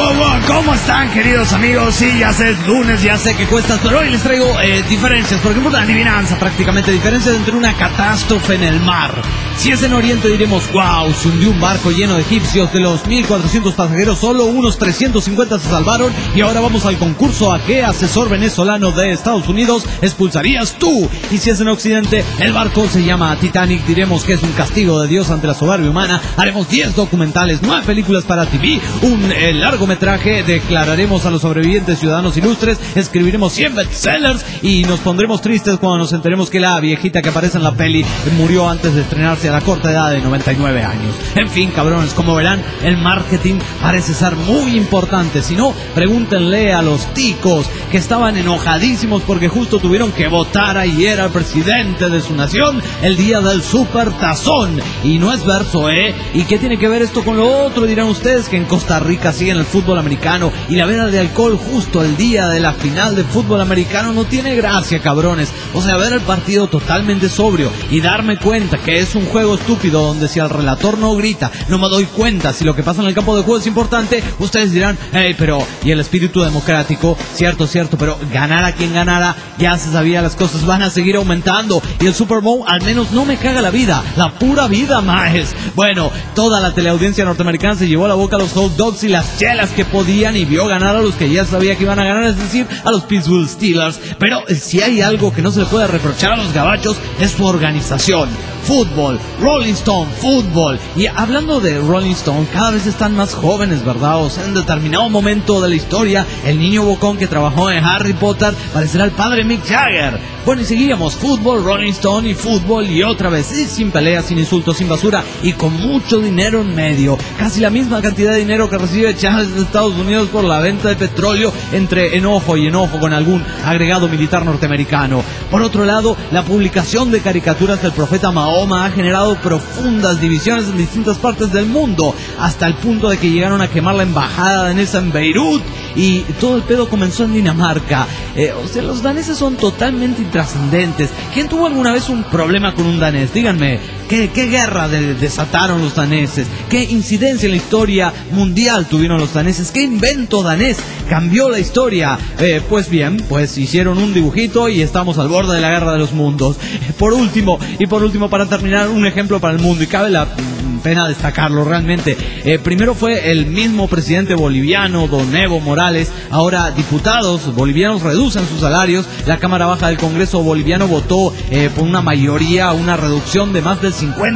¿Cómo están, queridos amigos? Sí, ya sé, es lunes, ya sé que cuesta, pero hoy les traigo diferencias. Por ejemplo, la adivinanza, prácticamente diferencias entre una catástrofe en el mar. Si es en Oriente diremos, wow, se hundió un barco lleno de egipcios. De los 1.400 pasajeros, solo unos 350 se salvaron. Y ahora vamos al concurso. ¿A qué asesor venezolano de Estados Unidos expulsarías tú? Y si es en Occidente, el barco se llama Titanic, diremos que es un castigo de Dios ante la soberbia humana. Haremos 10 documentales, 9 películas para TV, un largometraje, declararemos a los sobrevivientes ciudadanos ilustres, escribiremos 100 bestsellers y nos pondremos tristes cuando nos enteremos que la viejita que aparece en la peli murió antes de estrenarse a la corta edad de 99 años. En fin, cabrones, como verán, el marketing parece ser muy importante. Si no, pregúntenle a los ticos que estaban enojadísimos porque justo tuvieron que votar ayer al presidente de su nación el día del supertazón. Y no es verso, ¿Y qué tiene que ver esto con lo otro? Dirán ustedes, que en Costa Rica siguen el fútbol americano y la venta de alcohol justo el día de la final de fútbol americano no tiene gracia, cabrones. O sea, ver el partido totalmente sobrio y darme cuenta que es un juego estúpido donde si el relator no grita, no me doy cuenta si lo que pasa en el campo de juego es importante, ustedes dirán, pero y el espíritu democrático, cierto, pero ganara quien ganara, ya se sabía, las cosas van a seguir aumentando y el Super Bowl al menos no me caga la vida, la pura vida, maes. Bueno, toda la teleaudiencia norteamericana se llevó a la boca los hot dogs y las chelas que podían y vio ganar a los que ya sabía que iban a ganar, es decir, a los Pittsburgh Steelers. Pero si hay algo que no se le puede reprochar a los gabachos es su organización. Fútbol, Rolling Stone, fútbol. Y hablando de Rolling Stone, cada vez están más jóvenes, ¿verdad? O sea, en determinado momento de la historia, el niño bocón que trabajó en Harry Potter parecerá el padre Mick Jagger. Bueno, y seguíamos, fútbol, Rolling Stone y fútbol, y otra vez, sin peleas, sin insultos, sin basura, y con mucho dinero en medio. Casi la misma cantidad de dinero que recibe Chávez de Estados Unidos por la venta de petróleo, entre enojo y enojo con algún agregado militar norteamericano. Por otro lado, la publicación de caricaturas del profeta Mahoma ha generado profundas divisiones en distintas partes del mundo, hasta el punto de que llegaron a quemar la embajada danesa en Beirut, y todo el pedo comenzó en Dinamarca. O sea, los daneses son totalmente intrascendentes. ¿Quién tuvo alguna vez un problema con un danés? Díganme, ¿qué guerra desataron los daneses? ¿Qué incidencia en la historia mundial tuvieron los daneses? ¿Qué invento danés cambió la historia? Pues bien, pues hicieron un dibujito y estamos al borde de la guerra de los mundos. Por último, para terminar, un ejemplo para el mundo, y cabe la pena destacarlo realmente. Primero fue el mismo presidente boliviano, don Evo Morales. Ahora diputados bolivianos reducen sus salarios. La Cámara Baja del Congreso boliviano votó por una mayoría una reducción de más del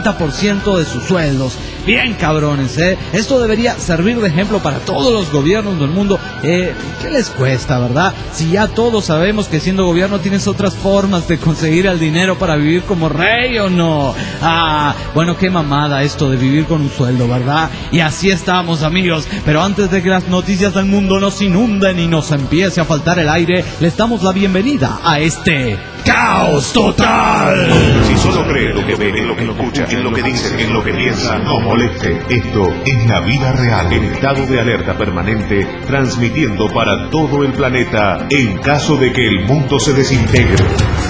50% de sus sueldos. Bien, cabrones, esto debería servir de ejemplo para todos los gobiernos del mundo. ¿Qué les cuesta, verdad? Si ya todos sabemos que siendo gobierno tienes otras formas de conseguir el dinero para vivir como rey, ¿o no? Bueno, qué mamada esto de vivir con un sueldo, ¿verdad? Y así estamos, amigos. Pero antes de que las noticias del mundo nos inunden y nos empiece a faltar el aire, les damos la bienvenida a este Caos Total. Si solo cree lo que ve, en lo que escucha, en lo que dice, en lo que piensa, no moleste. Esto es la vida real, en estado de alerta permanente, transmitiendo para todo el planeta en caso de que el mundo se desintegre.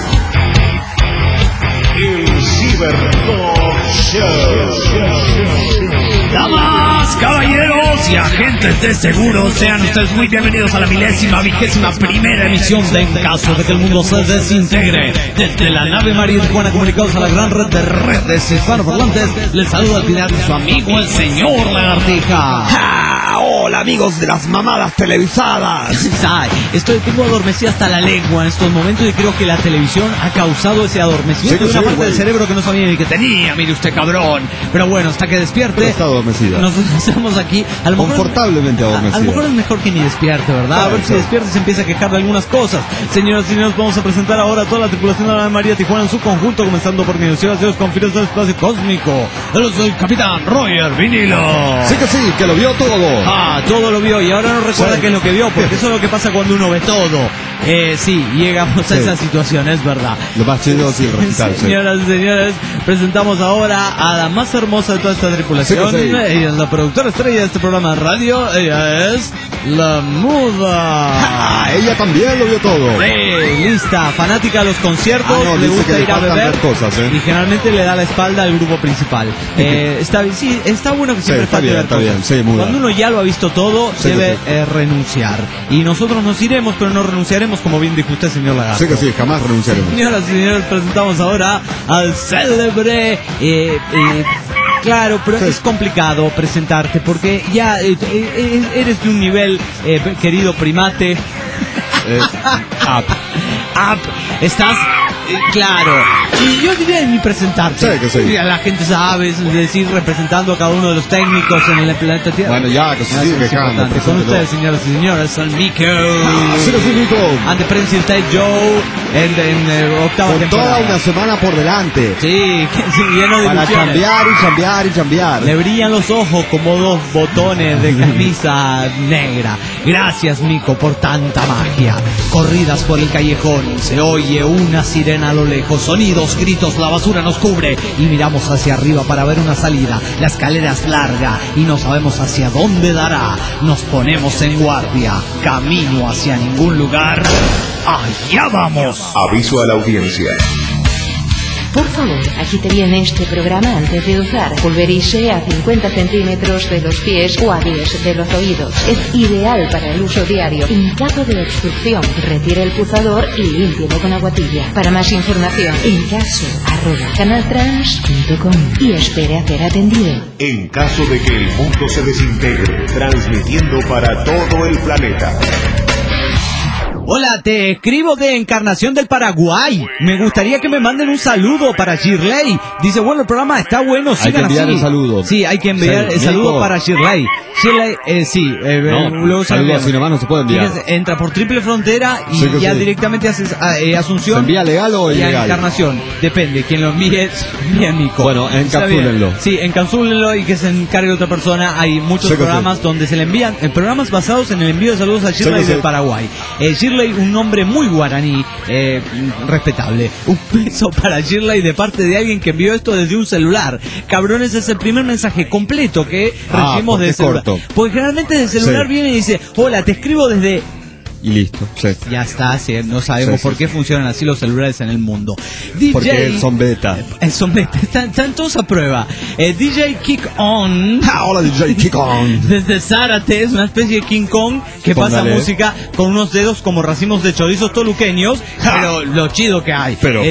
El Cibertalk Show. Damas, caballeros y agentes de seguros, sean ustedes muy bienvenidos a la 21ª emisión de En Caso de que el Mundo se Desintegre. Desde la nave María Tijuana, comunicados a la gran red de redes hispanoparlantes, les saluda al final de su amigo el señor Lagartija. Hola, amigos de las mamadas televisadas. Tengo adormecida hasta la lengua en estos momentos y creo que la televisión ha causado ese adormecimiento de una parte del cerebro que no sabía ni que tenía, mire usted, cabrón. Pero bueno, hasta que despierte. Pero está adormecida. Nos estamos aquí. A lo mejor, confortablemente adormecida. A lo mejor es mejor que ni despierte, ¿verdad? A ver si despierta y se empieza a quejar de algunas cosas. Señoras y señores, vamos a presentar ahora a toda la tripulación de la nave María Tijuana en su conjunto, comenzando por Dios Confines del Espacio Cósmico. Yo soy el capitán Roger Vinilo. Sí, que lo vio todo. Todo lo vio y ahora no recuerda qué es lo que vio, porque eso es lo que pasa cuando uno ve todo. Sí, llegamos a esa situación, es verdad. Lo más chido sí, recital. Señoras y señores, presentamos ahora a la más hermosa de toda esta tripulación. Ella es la productora estrella de este programa de radio. Ella es la Muda. Ella también lo vio todo. Lista, fanática de los conciertos, le gusta ir a beber cosas, y generalmente le da la espalda al grupo principal. Está bueno que siempre está bien, Muy cuando uno ya lo ha visto todo, debe renunciar. Y nosotros nos iremos, pero no renunciaremos, como bien dijo usted, señor Lagarto. Sí que sí, jamás renunciaremos. Señoras y señores, presentamos ahora al célebre... Claro, pero es complicado presentarte porque ya eres de un nivel, querido primate. Estás, claro. Y yo diría ni presentarte. Sí, que sí. La gente sabe, es decir, representando a cada uno de los técnicos en el planeta Tierra. Bueno, ya, que se sigue quejando. Con ustedes, señoras y señores, son Miko. Sí, Nico. And the Prince Ted Joe en octava Con temporada. toda una semana por delante. Sí, lleno de para ilusiones. cambiar. Le brillan los ojos como dos botones de camisa negra. Gracias, Mico, por tanta magia. Corridas por el callejón, se oye una sirena a lo lejos. Sonidos, gritos, la basura nos cubre. Y miramos hacia arriba para ver una salida. La escalera es larga y no sabemos hacia dónde dará. Nos ponemos en guardia, camino hacia ningún lugar. ¡Allá vamos! Aviso a la audiencia. Por favor, agite bien este programa antes de usar. Pulverice a 50 centímetros de los pies o a 10 de los oídos. Es ideal para el uso diario. En caso de obstrucción, retire el pulsador y límpielo con agua tibia. Para más información, encaso@canaltrans.com y espere a ser atendido. En caso de que el mundo se desintegre, transmitiendo para todo el planeta. Hola, te escribo de Encarnación del Paraguay. Me gustaría que me manden un saludo para Shirley. Dice, bueno, el programa está bueno, sigan así. Hay que enviar el saludo. Sí, hay que enviar el saludo para Shirley. Shirley, luego saludo así nomás no se puede enviar. Fíjense, entra por Triple Frontera y ya directamente haces Asunción. ¿Se envía legal o ilegal? Encarnación, depende, quien lo envíe es Nico. Bueno, encapsúlenlo. Sí, encapsúlenlo y que se encargue otra persona. Hay muchos programas donde se le envían, programas basados en el envío de saludos a Shirley del Paraguay. Shirley, un nombre muy guaraní, respetable. Un beso para Shirley de parte de alguien que envió esto desde un celular. Cabrones, es el primer mensaje completo que recibimos de celular. Porque generalmente de celular viene y dice, hola, te escribo desde... Y listo, sí. Ya está, no sabemos por qué funcionan así los celulares en el mundo. Porque son beta. Son beta, están todos a prueba. DJ Kick On. Hola, DJ Kick On. Desde Zárate, es una especie de King Kong que pasa música con unos dedos como racimos de chorizos toluqueños. Pero lo chido que hay. Pero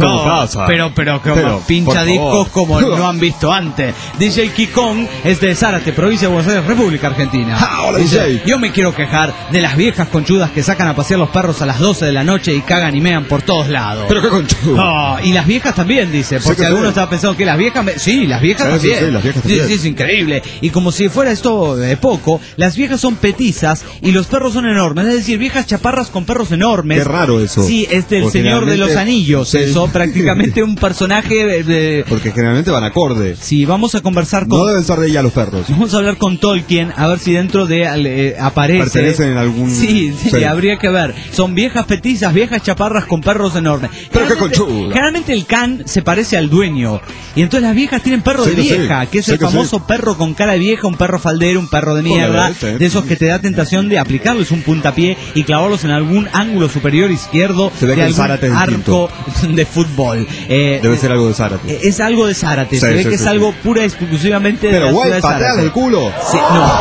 pincha discos como no han visto antes. DJ Kick On es de Zárate, provincia de Buenos Aires, República Argentina. Hola, DJ. Yo me quiero quejar de las viejas conchudas que sacan a pasear los perros a las 12 de la noche y cagan y mean por todos lados. Pero qué conchudo. Y las viejas también, dice, porque algunos estaban pensando que las viejas... Sí, las viejas también. Sí, las viejas también. Sí, es increíble. Y como si fuera esto poco, las viejas son petizas y los perros son enormes. Es decir, viejas chaparras con perros enormes. Qué raro eso. Sí, es del Señor de los Anillos. Sí. Eso, prácticamente un personaje de... Porque generalmente van acorde. Sí, vamos a conversar con... No deben ser de ella los perros. Vamos a hablar con Tolkien, a ver si dentro de aparece... Pertenecen en algún... Sí, habría que ver. Son viejas petizas, viejas chaparras con perros enormes. Pero qué conchuda. Generalmente el can se parece al dueño. Y entonces las viejas tienen perro de vieja, que es el famoso perro con cara de vieja, un perro faldero, un perro de mierda, de esos que te da tentación de aplicarles un puntapié y clavarlos en algún ángulo superior izquierdo de algún arco de fútbol. Debe ser algo de Zárate. Es algo de Zárate, se ve que es algo pura y exclusivamente de la ciudad de Zárate. Pero güey, el culo. Sí,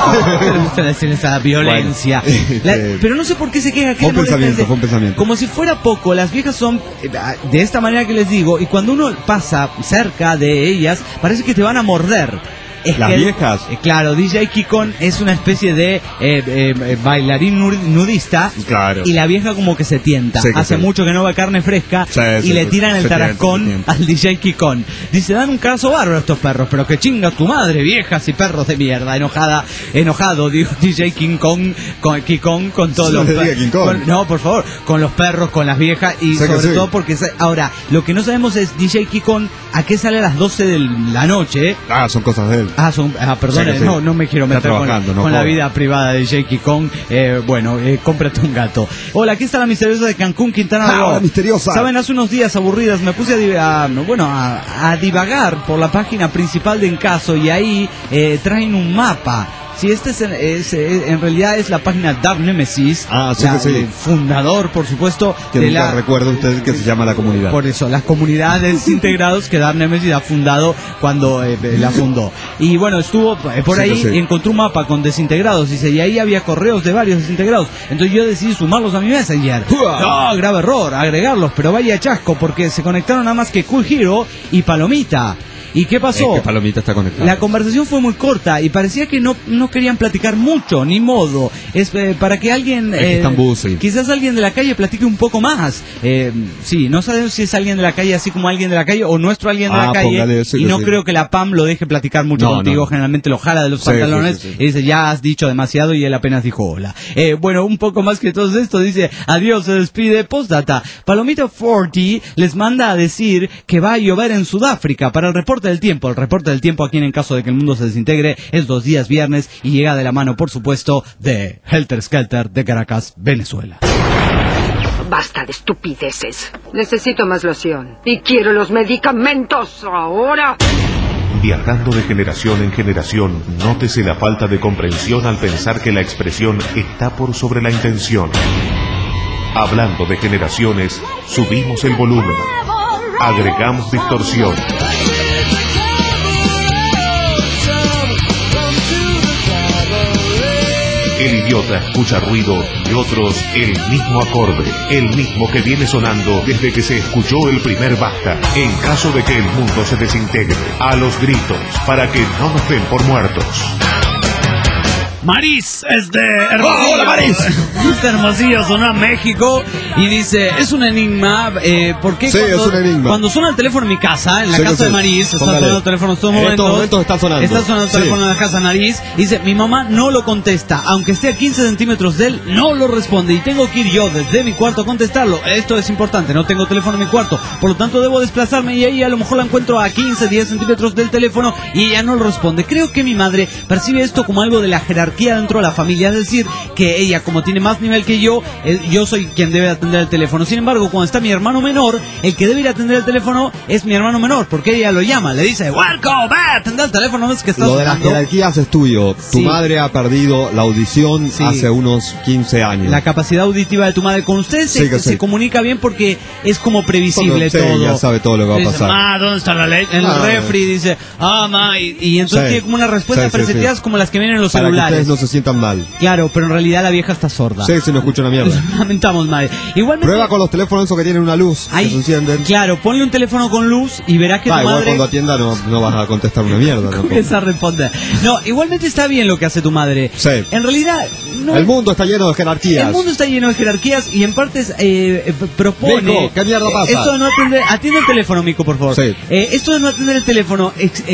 no, esa violencia. Pero no sé por qué se queja que fue un pensamiento. Como si fuera poco, las viejas son de esta manera que les digo, y cuando uno pasa cerca de ellas, parece que te van a morder. Las viejas. Claro, DJ Kikon es una especie de bailarín nudista. Claro. Y la vieja como que se tienta. Hace mucho que no va carne fresca y le tiran el tarascón al DJ Kikon. Dice, dan un caso bárbaro estos perros, pero que chinga tu madre, viejas y perros de mierda. Enojado, dijo DJ Kikon con todos los perros. No, por favor, con los perros, con las viejas y sobre todo porque... Ahora, lo que no sabemos es DJ Kikon a qué sale a las 12 de la noche. Son cosas de él. Perdón, no me quiero meter con la vida privada de Jakey Kong. Cómprate un gato. Hola, aquí está la misteriosa de Cancún, Quintana Roo. La misteriosa. Saben, hace unos días aburridas me puse a divagar por la página principal de Encaso y ahí traen un mapa. Sí, en realidad es la página Dark Nemesis. Sí, que sí. El fundador, por supuesto, que nunca recuerda usted que se llama la comunidad. Por eso, las comunidades desintegrados que Dark Nemesis ha fundado cuando la fundó. Y bueno, estuvo por ahí y encontró un mapa con desintegrados, dice, y ahí había correos de varios desintegrados. Entonces yo decidí sumarlos a mi Messenger. No, grave error, agregarlos, pero vaya chasco, porque se conectaron nada más que Cool Hero y Palomita. ¿Y qué pasó? Que Palomita está conectada. La conversación fue muy corta y parecía que no querían platicar mucho, ni modo. Es para que alguien... quizás alguien de la calle platique un poco más. Sí, no sabemos si es alguien de la calle así como alguien de la calle o nuestro alguien de la calle. Y no creo que la PAM lo deje platicar mucho contigo. Generalmente lo jala de los pantalones y dice, ya has dicho demasiado, y él apenas dijo hola. Bueno, un poco más que todo esto, dice, adiós, se despide, postdata. Palomita 40 les manda a decir que va a llover en Sudáfrica para el reporte del tiempo. El reporte del tiempo aquí en caso de que el mundo se desintegre es los días viernes y llega de la mano, por supuesto, de Helter Skelter de Caracas, Venezuela. Basta de estupideces. Necesito más loción. Y quiero los medicamentos ahora. Viajando de generación en generación, nótese la falta de comprensión al pensar que la expresión está por sobre la intención. Hablando de generaciones, subimos el volumen. Agregamos distorsión. El idiota escucha ruido y otros el mismo acorde, el mismo que viene sonando desde que se escuchó el primer basta. En caso de que el mundo se desintegre, a los gritos, para que no nos den por muertos. Maris es de Hermosillo. Hola, Maris. Es de Hermosillo, Sonora, México. Y dice, es un enigma. ¿Por qué es un enigma. Cuando suena el teléfono en mi casa, en la casa de Maris, está sonando el teléfono en estos momentos. En estos momentos está sonando. Está sonando el teléfono en la casa de Maris. Dice, mi mamá no lo contesta. Aunque esté a 15 centímetros de él, no lo responde. Y tengo que ir yo desde mi cuarto a contestarlo. Esto es importante, no tengo teléfono en mi cuarto. Por lo tanto, debo desplazarme y ahí a lo mejor la encuentro a 15, 10 centímetros del teléfono y ella no lo responde. Creo que mi madre percibe esto como algo de la jerarquía dentro de la familia. Es decir, que ella, como tiene más nivel que yo soy quien debe atender el teléfono. Sin embargo, cuando está mi hermano menor, el que debe ir a atender el teléfono es mi hermano menor, porque ella lo llama, le dice, welcome, va a atender el teléfono, no es que está Lo de las jerarquías es tuyo. Tu madre ha perdido la audición hace unos 15 años. La capacidad auditiva de tu madre con ustedes se comunica bien porque es como previsible todo. Ya sabe todo lo que va a pasar. ¿Dónde está la leche? En el refri dice, y entonces tiene como una respuesta preseteadas como las que vienen en los celulares. Para que ustedes no se sientan mal. Claro, pero en realidad la vieja está sorda. Sí, no escucha una mierda. Lamentamos, madre. Igualmente, prueba con los teléfonos esos que tienen una luz, que se encienden. Claro, ponle un teléfono con luz y verás que tu igual madre... cuando atienda no vas a contestar una mierda. Comienza a responder. No, igualmente está bien lo que hace tu madre. Sí. En realidad... el mundo está lleno de jerarquías. El mundo está lleno de jerarquías y en partes propone... Mico, ¿qué mierda pasa? Esto de no atender... Atiende el teléfono, Mico, por favor. Sí. Esto de no atender el teléfono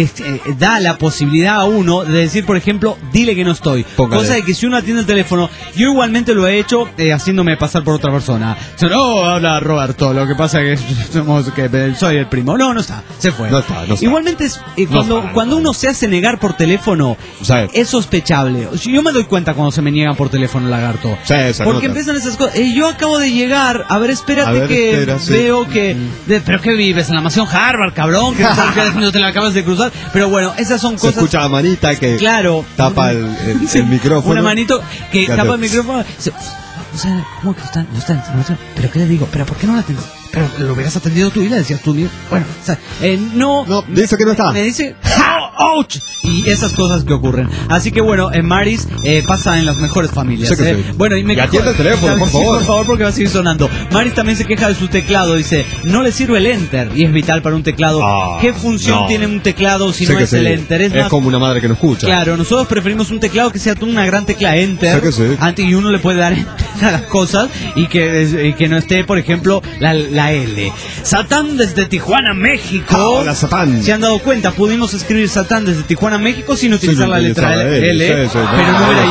da la posibilidad a uno de decir, por ejemplo, dile que no estoy. Póngale. Cosa de que si uno atiende el teléfono, yo igualmente lo he hecho haciéndome pasar por otra persona. No, habla Roberto, lo que pasa es que soy el primo. No está, se fue. No está. Igualmente cuando uno se hace negar por teléfono, es sospechable. Yo me doy cuenta cuando se me niegan por teléfono, lagarto. Porque empiezan esas cosas. Yo acabo de llegar, a ver, espérate veo que... ¿Pero qué vives? En la mansión Harvard, cabrón, que no te la acabas de cruzar. Pero bueno, esas son cosas... Se escucha la manita que tapa el micrófono. Una manito que tapa el micrófono. O sea, ¿cómo que está? No está. ¿Pero qué le digo? ¿Pero por qué no la atendió? Pero lo hubieras atendido tú y le decías tú mismo. Bueno, o sea, no, dice que no está. Me dice, ¡ouch! Y esas cosas que ocurren. Así que bueno, en Maris pasa en las mejores familias. Sí. Bueno, y atiende el teléfono, por favor. Por favor, porque va a seguir sonando. Maris también se queja de su teclado. Dice, no le sirve el Enter y es vital para un teclado. ¿Qué función tiene un teclado si no es el Enter? Es como una madre que no escucha. Claro, nosotros preferimos un teclado que sea una gran tecla Enter. Y uno le puede dar a las cosas y que no esté, por ejemplo, la L. Satán desde Tijuana, México. Hola, Satán. ¿Se han dado cuenta? Pudimos escribir Satán desde Tijuana, México sin utilizar la letra L. Pero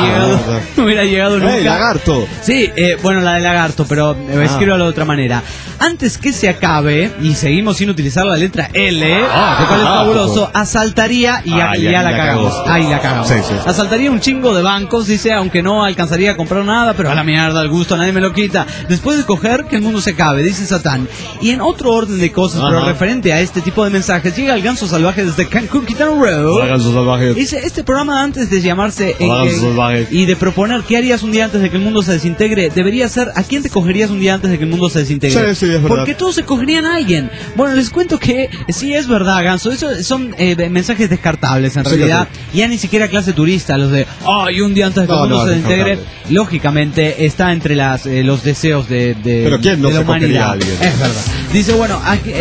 no hubiera llegado nunca. Lagarto. Sí, bueno, la de lagarto, pero escribo de otra manera. Antes que se acabe y seguimos sin utilizar la letra L, lo cual es fabuloso, asaltaría y ya la cagamos. Ahí la cagamos. Asaltaría un chingo de bancos, dice, aunque no alcanzaría a comprar nada, pero a la mierda, al gusto, nadie me lo quita. Después de coger, que el mundo se acabe, dice Satán. Y en otro orden de cosas, pero referente a este tipo de mensajes, llega el ganso salvaje desde Cancún, Quintana Roo. Crew. Hola, Gansos Salvajes. Dice, este programa antes de llamarse Hola, Gansos Salvajes. y de proponer qué harías un día antes de que el mundo se desintegre, debería ser ¿a quién te cogerías un día antes de que el mundo se desintegre? Sí, es verdad. Porque todos se cogerían a alguien. Bueno, les cuento que sí es verdad, Ganso. Eso son mensajes descartables en realidad. Ya ni siquiera clase turista, los de y un día antes de que el mundo se desintegre. Lógicamente está entre los deseos de Pero ¿quién no de la se cogería humanidad. a alguien? Es verdad. Dice, bueno,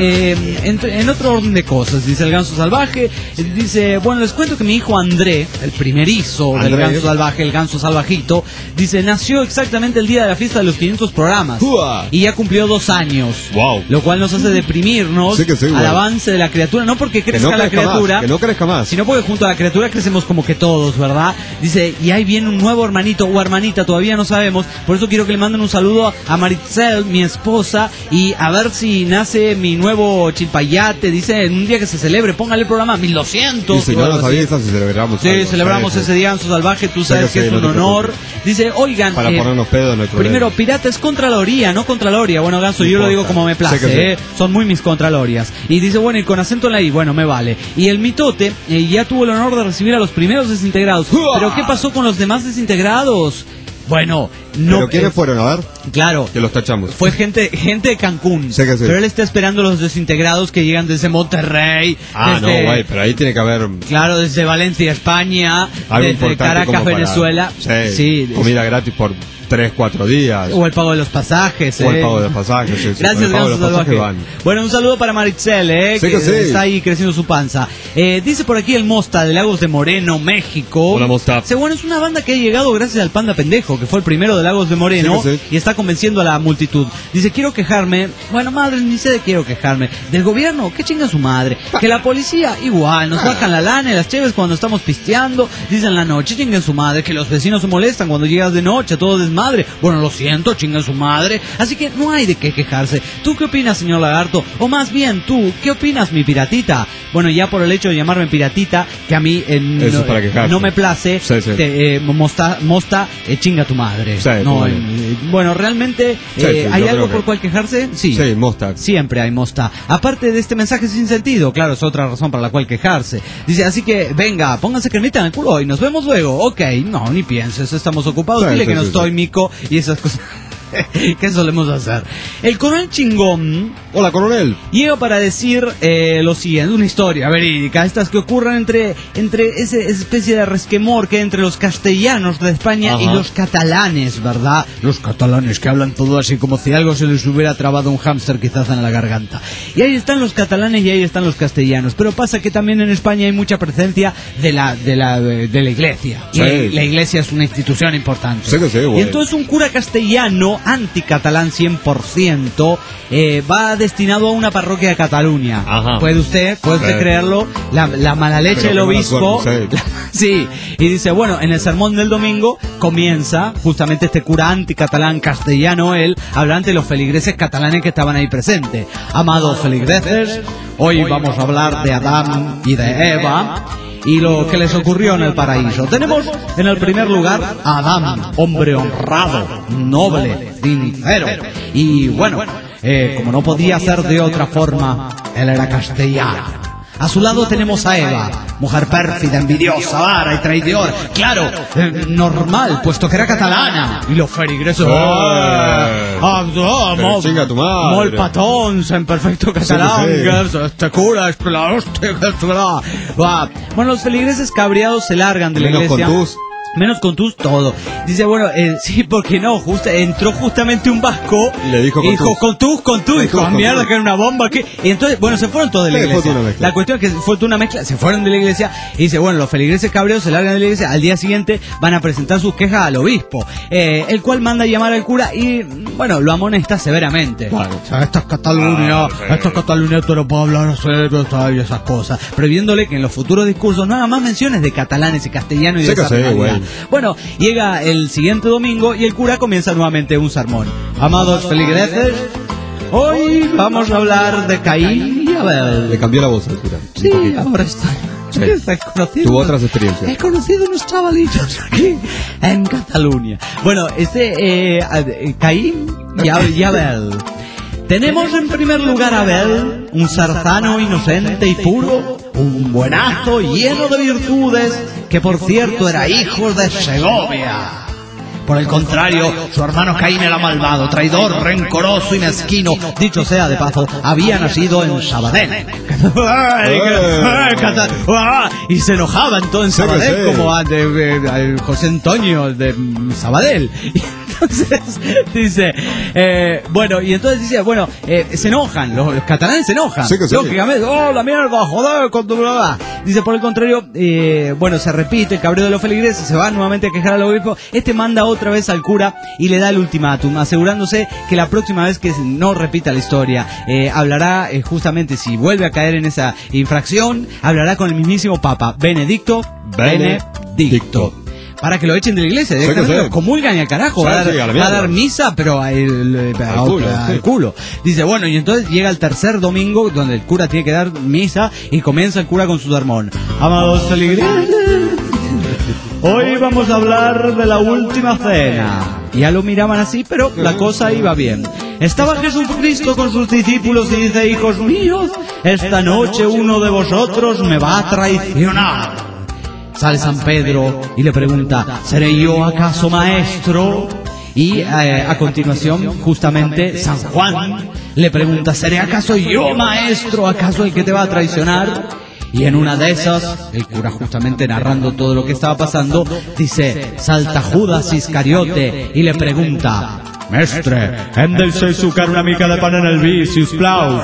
en otro orden de cosas, dice el Ganso Salvaje, dice, bueno, les cuento que mi hijo André, el primerizo del André. Ganso Salvaje, el Ganso Salvajito, dice, nació exactamente el día de la fiesta de los 500 programas. ¡Uah! Y ya cumplió 2 años. Wow. Lo cual nos hace deprimirnos Sí que sí, al güey. avance de la criatura, no porque crezca la criatura, que no crezca más. sino porque junto a la criatura crecemos como que todos, ¿verdad? Dice, y ahí viene un nuevo hermanito o hermanita, todavía no sabemos, por eso quiero que le manden un saludo a Maritzel, mi esposa, y a ver si nace mi nuevo chilpayate, dice, en un día que se celebre, póngale el programa 1200. Y si no nos avisas y celebramos. Sí, algo. celebramos Sí, ese día Ganso Salvaje, tú Sí, sabes sí, que es no un te honor. preocupes. Dice, oigan, Para ponernos pedo no hay problema. primero, pirata es Contraloría, no Contraloria. Bueno, Ganso, No yo lo importa. digo como me place, Sé que sí. son muy mis Contralorias. Y dice, bueno, y con acento en la I, bueno, me vale. Y el mitote ya tuvo el honor de recibir a los primeros desintegrados. ¡Uah! Pero ¿qué pasó con los demás desintegrados? Bueno, no... ¿Pero quiénes fueron? A ver, Claro. que los tachamos. Fue gente de Cancún. Sé que sí. Pero él está esperando los desintegrados que llegan desde Monterrey. Ah, desde, no, güey, pero ahí tiene que haber Claro, desde Valencia, España, algo desde importante Caracas, como para- Venezuela. Sí, comida gratis por 3-4 días. O el pago de los pasajes. O el pago de los pasajes. Sí, sí, Gracias, por el pago de Ganso los pasajes Salvaje. van. Bueno, un saludo para Maritzel, Sí que que sí. está ahí creciendo su panza. Dice por aquí el Mosta de Lagos de Moreno, México. Hola, Mosta. Dice, bueno, es una banda que ha llegado gracias al Panda Pendejo, que fue el primero de Lagos de Moreno, Sí que sí. y está convenciendo a la multitud. Dice, quiero quejarme, bueno, madre, ni sé de quiero quejarme. Del gobierno, que chinga su madre. Que la policía, igual, nos bajan la lana y las cheves cuando estamos pisteando. Dicen la noche, chingan su madre. Que los vecinos se molestan cuando llegas de noche, todo desmadre. Bueno, lo siento, chingan su madre. Así que no hay de qué quejarse. ¿Tú qué opinas, señor Lagarto? O más bien, ¿tú qué opinas, mi piratita? Bueno, ya por el hecho de llamarme piratita, que a mí Eso es para quejarse. no me place, Sí, sí. Mosta, chinga tu madre. Sí, No, muy bueno, realmente, Sí, sí, yo ¿hay creo algo que- por cual quejarse? Sí. Sí, Mosta. Siempre hay Mosta. Aparte de este mensaje sin sentido, claro, es otra razón para la cual quejarse. Dice, así que, venga, pónganse cremita en el culo y nos vemos luego. Ok, no, ni pienses, estamos ocupados. Sí, Dile sí, que no sí, estoy, sí. mico, y esas cosas que solemos hacer. El coronel chingón Hola, coronel. llega para decir lo siguiente, una historia verídica, estas que ocurren entre esa especie de resquemor que hay entre los castellanos de España Ajá. y los catalanes, ¿verdad? Los catalanes que hablan todo así como si algo se les hubiera trabado un hámster quizás en la garganta. Y ahí están los catalanes y ahí están los castellanos, pero pasa que también en España hay mucha presencia de la iglesia. Sí. Y la iglesia es una institución importante. Sí que sí, güey. Y entonces un cura castellano, anticatalán 100%, va destinado a una parroquia de Cataluña. Ajá. ¿Puede usted creerlo? La mala leche Pero del qué mala obispo. suerte, Sí, y dice, bueno, en el sermón del domingo comienza justamente este cura anticatalán castellano, él, habla ante los feligreses catalanes que estaban ahí presentes. Amados feligreses, hoy vamos a hablar de Adán y de Eva y lo que les ocurrió en el paraíso. Tenemos en el primer lugar a Adán, hombre honrado, noble, sincero. Y bueno, como no podía ser de otra forma, él era castellano. A su lado tenemos a Eva, mujer pérfida, envidiosa, vara y traidora. Claro, normal, puesto que era catalana. Y los feligreses... Pero chinga tu madre. Molt patons en perfecto catalán. Sí, sí. Este cura es la hostia, que es la- Va. Bueno, los feligreses cabreados se largan de la Menos con iglesia. tus. Menos con tus, todo. Dice, bueno, sí, porque no, entró justamente un vasco Y le dijo con tus, dijo, con mierda, tus. que era una bomba, que y entonces, bueno, se fueron todos de la Sí, fue iglesia. toda una mezcla. La cuestión es que fue toda una mezcla, se fueron de la iglesia y dice, bueno, los feligreses cabreos se largan de la iglesia, al día siguiente van a presentar sus quejas al obispo, el cual manda a llamar al cura y, bueno, lo amonesta severamente. Claro. O sea, esta es Cataluña, tú no puedes hablar así, y esas cosas, previéndole que en los futuros discursos no haga más menciones de catalanes y castellanos y Sí de que esa sí, rivalidad. güey. Bueno, llega el siguiente domingo y el cura comienza nuevamente un sermón. Amados feligreses, hoy vamos a hablar de Caín y Abel. Le cambió la voz al cura. Sí, Un poquito. ahora está. Sí. He conocido, Tuvo otras experiencias. He conocido unos chavalitos aquí en Cataluña. Bueno, Caín y Abel. Tenemos en primer lugar a Abel, un ser sano, inocente y puro, un buenazo lleno de virtudes, que por cierto era hijo de Segovia. Por el contrario, su hermano Caín era malvado, traidor, rencoroso y mezquino. Dicho sea de paso, había nacido en Sabadell. Y se enojaba entonces en Sabadell como a José Antonio de Sabadell. Entonces dice, se enojan, los catalanes se enojan. Sí. Lógicamente, la mierda, joder, con tu bla. Dice, por el contrario, se repite el cabreo de los feligreses, se va nuevamente a quejar al obispo. Manda otra vez al cura y le da el ultimátum, asegurándose que la próxima vez que no repita la historia, hablará justamente, si vuelve a caer en esa infracción, hablará con el mismísimo Papa Benedicto. Para que lo echen de la iglesia, lo comulgan y al carajo, va a dar misa, pero al culo. Dice, y entonces llega el tercer domingo, donde el cura tiene que dar misa, y comienza el cura con su sermón. Amados feligreses, hoy vamos a hablar de la última cena. Ya lo miraban así, pero la cosa iba bien. Estaba Jesucristo con sus discípulos y dice, hijos míos, esta noche uno de vosotros me va a traicionar. Sale San Pedro y le pregunta, ¿seré yo acaso maestro? Y a continuación, justamente, San Juan le pregunta, ¿seré acaso yo maestro? ¿Acaso el que te va a traicionar? Y en una de esas, el cura justamente narrando todo lo que estaba pasando, dice, salta Judas Iscariote y le pregunta, Mestre, hem del sucar una mica de pan en el vi, si us plau.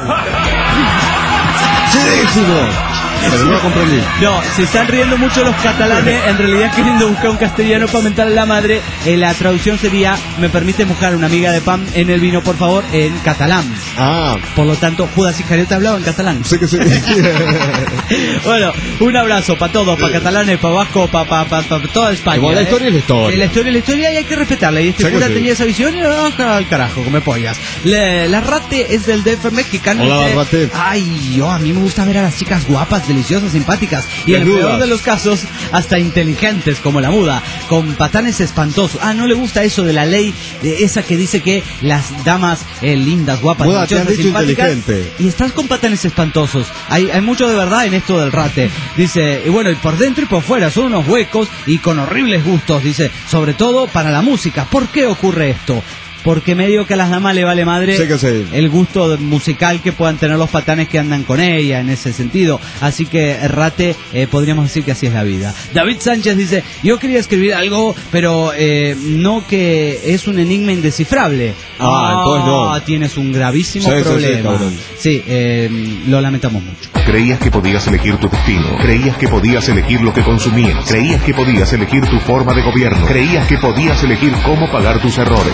Pero no comprendí. No, se están riendo mucho los catalanes, en realidad queriendo buscar un castellano para mentarle a la madre. La traducción sería, me permite mojar una miga de pan en el vino, por favor, en catalán. Por lo tanto, Judas Iscariote hablaba en catalán. Sí que sí. Bueno, un abrazo para todos, para catalanes, para vascos, para toda España. Igual la historia es la historia. La historia es la historia y hay que respetarla. Y este cura tenía esa visión y al carajo, come pollas. La Rate es del DF mexicano. Hola, Rate. Ay, a mí me gusta ver a las chicas guapas, deliciosas, simpáticas y en el peor de los casos hasta inteligentes como la muda, con patanes espantosos. No le gusta eso de la ley, de esa que dice que las damas lindas, guapas, muda, deliciosas, simpáticas, y estás con patanes espantosos. Hay mucho de verdad en esto del Rate. Dice, y por dentro y por fuera son unos huecos y con horribles gustos, dice, sobre todo para la música. ¿Por qué ocurre esto? Porque medio que a las damas le vale madre el gusto musical que puedan tener los patanes que andan con ella en ese sentido. Así que Rate, podríamos decir que así es la vida. David Sánchez dice, yo quería escribir algo, pero no, que es un enigma indescifrable. Entonces no. Tienes un gravísimo problema. Sí, lo lamentamos mucho. Creías que podías elegir tu destino, creías que podías elegir lo que consumías, creías que podías elegir tu forma de gobierno, creías que podías elegir cómo pagar tus errores.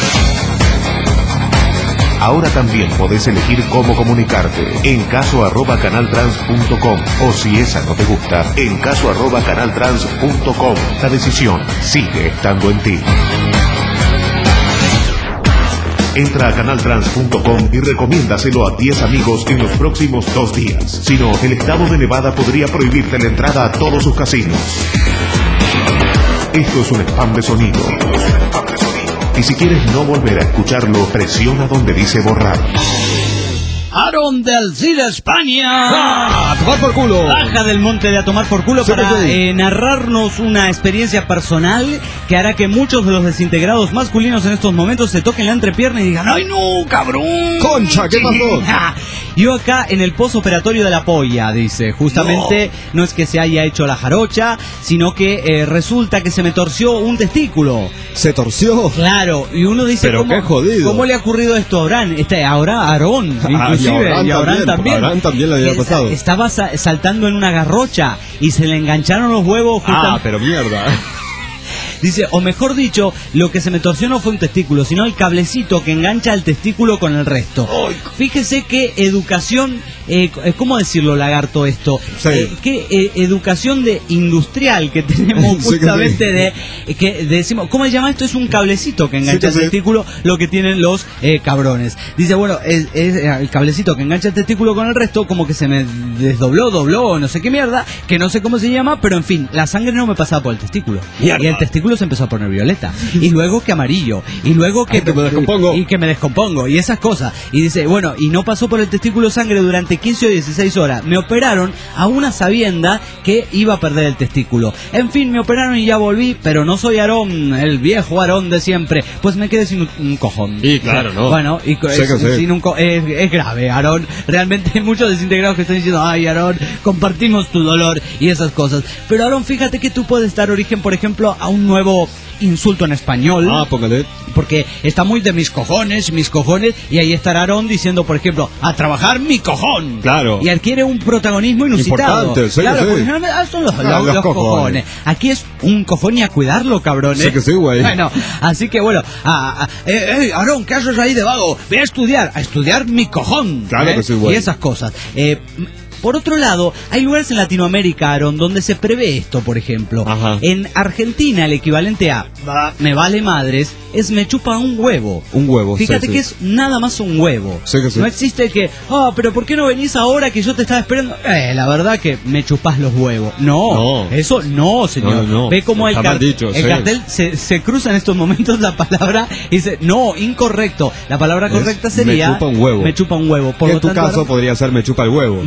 Ahora también podés elegir cómo comunicarte en caso@canaltrans.com, o si esa no te gusta, en caso@canaltrans.com. La decisión sigue estando en ti. Entra a canaltrans.com y recomiéndaselo a 10 amigos en los próximos 2 días. Si no, el estado de Nevada podría prohibirte la entrada a todos sus casinos. Esto es un spam de sonido. Y si quieres no volver a escucharlo, presiona donde dice borrar. Aaron del Cid España. ¡A tomar por culo! Baja del monte de a tomar por culo para narrarnos una experiencia personal que hará que muchos de los desintegrados masculinos en estos momentos se toquen la entrepierna y digan, ¡ay no, cabrón! ¡Concha, qué pasó! Yo acá en el posoperatorio de la polla, dice, justamente no es que se haya hecho la jarocha, sino que resulta que se me torció un testículo. ¿Se torció? Claro, y uno dice, pero qué jodido. ¿Cómo le ha ocurrido esto a Abraham? Ahora Aarón, inclusive, y Abraham también. Abraham también le había pasado. Estaba saltando en una garrocha y se le engancharon los huevos. Pero mierda. Dice, o mejor dicho, lo que se me torció no fue un testículo, sino el cablecito que engancha el testículo con el resto. Fíjese qué educación, ¿cómo decirlo, lagarto, esto? Sí. Qué educación de industrial que tenemos justamente de que decimos, ¿cómo se llama esto? Es un cablecito que engancha el testículo, lo que tienen los cabrones. Dice, bueno, es el cablecito que engancha el testículo con el resto, como que se me dobló, no sé qué mierda, que no sé cómo se llama, pero en fin, la sangre no me pasaba por el testículo. Y el testículo testículo se empezó a poner violeta, y luego que amarillo, y luego que me descompongo. y que me descompongo, y esas cosas. Y dice, bueno, y no pasó por el testículo sangre durante 15 o 16 horas. Me operaron a una sabienda que iba a perder el testículo. En fin, me operaron y ya volví, pero no soy Aarón, el viejo Aarón de siempre. Pues me quedé sin un cojón. Y claro, ¿no? Bueno, y sin un es grave, Aarón. Realmente hay muchos desintegrados que están diciendo, ay, Aarón, compartimos tu dolor y esas cosas. Pero Aarón, fíjate que tú puedes dar origen, por ejemplo, a un nuevo insulto en español. Póngale. Porque está muy de mis cojones, y ahí estará Aarón diciendo, por ejemplo, a trabajar mi cojón. Claro. Y adquiere un protagonismo inusitado. Importante, sí, claro, sí. porque son los cojones. Aquí es un cojón y a cuidarlo, cabrones. Sí que sí, güey. Bueno, así que bueno, Aarón, ¿qué haces ahí de vago? Ve a estudiar mi cojón. Claro que sí, güey. Y esas cosas. Por otro lado, hay lugares en Latinoamérica, Aarón, donde se prevé esto, por ejemplo. Ajá. En Argentina, el equivalente a me vale madres es me chupa un huevo. Un huevo, Fíjate sí, que sí. es nada más un huevo. Sí que sí. No existe que, pero ¿por qué no venís ahora que yo te estaba esperando? La verdad que me chupás los huevos. No. Eso no, señor. No. Ve cómo el dicho, sí. cartel se cruza en estos momentos la palabra y dice, no, incorrecto. La palabra correcta sería me chupa un huevo. Me chupa un huevo. Por Que lo en tu tanto, caso podría ser me chupa el huevo.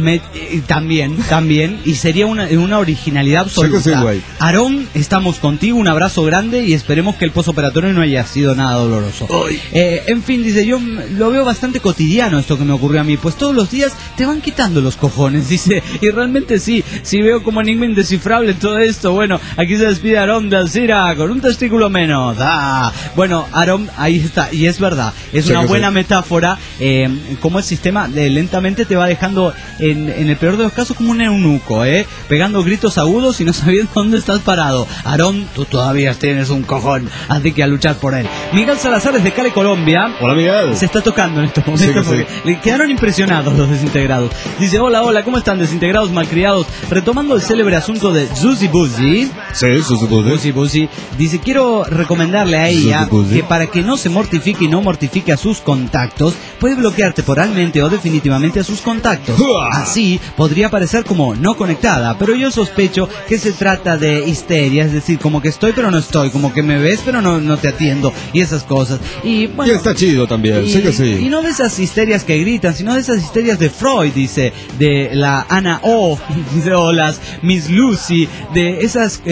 También, y sería una originalidad absoluta. Sí que sí, güey. Aarón, estamos contigo, un abrazo grande y esperemos que el posoperatorio no haya sido nada doloroso. En fin, dice, yo lo veo bastante cotidiano esto que me ocurrió a mí, pues todos los días te van quitando los cojones, dice, y realmente sí veo como enigma indescifrable todo esto. Bueno, aquí se despide Aarón de Alcira con un testículo menos. Bueno, Aarón, ahí está, y es verdad, es una buena metáfora, como el sistema lentamente te va dejando en el peor de los casos como un eunuco, pegando gritos agudos y no sabiendo dónde estás parado. Aarón, tú todavía tienes un cojón, así que a luchar por él. Miguel Salazar desde Cali, Colombia. Hola, Miguel. Se está tocando en estos momentos porque le quedaron impresionados los desintegrados. Dice, hola, ¿cómo están desintegrados malcriados? Retomando el célebre asunto de Zuzi Buzzi. Sí, Zuzi Buzzi. Dice, quiero recomendarle a ella que para que no se mortifique y no mortifique a sus contactos, puede bloquear temporalmente o definitivamente a sus contactos. Así podría parecer como no conectada, pero yo sospecho que se trata de histeria, es decir, como que estoy pero no estoy, como que me ves pero no te atiendo y esas cosas. Y bueno, y está chido también, sí que sí. Y no de esas histerias que gritan, sino de esas histerias de Freud, dice, de la Ana O, dice, o las Miss Lucy, de esas,